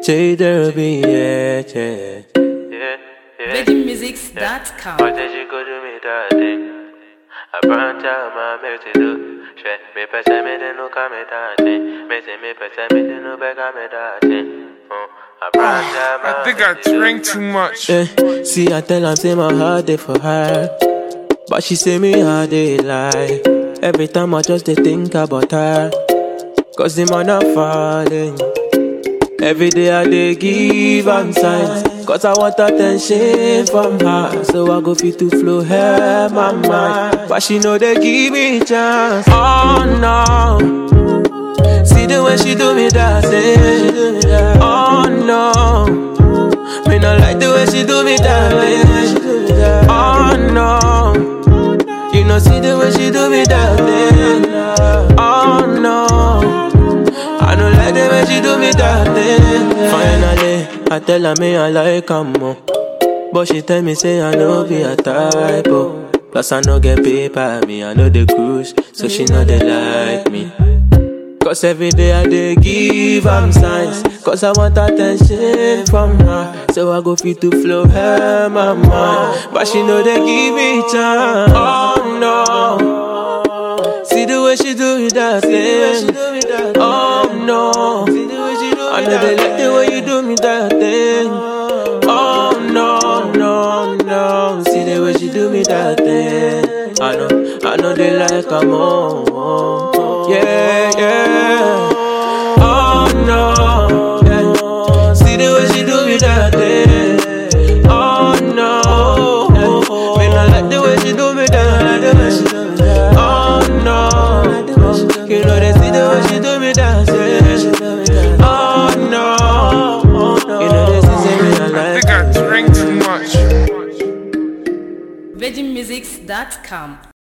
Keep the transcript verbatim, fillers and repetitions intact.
J Derby, yeah, yeah. Yeah, yeah. Veggie Musics dot com. What did you go do me that day? I burnt out my milk to do. Shit, me pesa me de no come dancing. Me say me pesa me de no beg me dancing. I burnt out my I think I drank too much. Yeah, see, I tell her, say my heart day for her. But she say me how they lie. Every time I just dey think about her. Cause the man not falling. Every day I dey give am signs. Cause I want attention from her. So I go fit to flow her my mind. But she know they give me chance. Oh no. See the way she do me that thing. Oh no. Me not like the way she do me that thing. Oh no. You know see the way she do me that thing. Oh no. I don't like the way she do me that thing. Finally, I tell her me I like her more. But she tell me say I know be a type, oh. Plus I no get paper, me I know the cruise. So she know they like me. Cause every day I dey give am signs. Cause I want attention from her. So I go fit to flow her my mind. But she know they give me chance. Oh no. See the way she do me that thing. Oh no. I know they like the way you do me that thing. Oh no, no, no. See the way she do me that thing. I know, I know they like her more. Yeah, yeah. Oh no. Yeah. See the way she do me that thing. Oh no. Yeah. Me not like the way she do me that. Oh no. You know they see the way she do me that thing. Oh no. You know they see me I like. I think I drank too much. Veggie Musics dot com.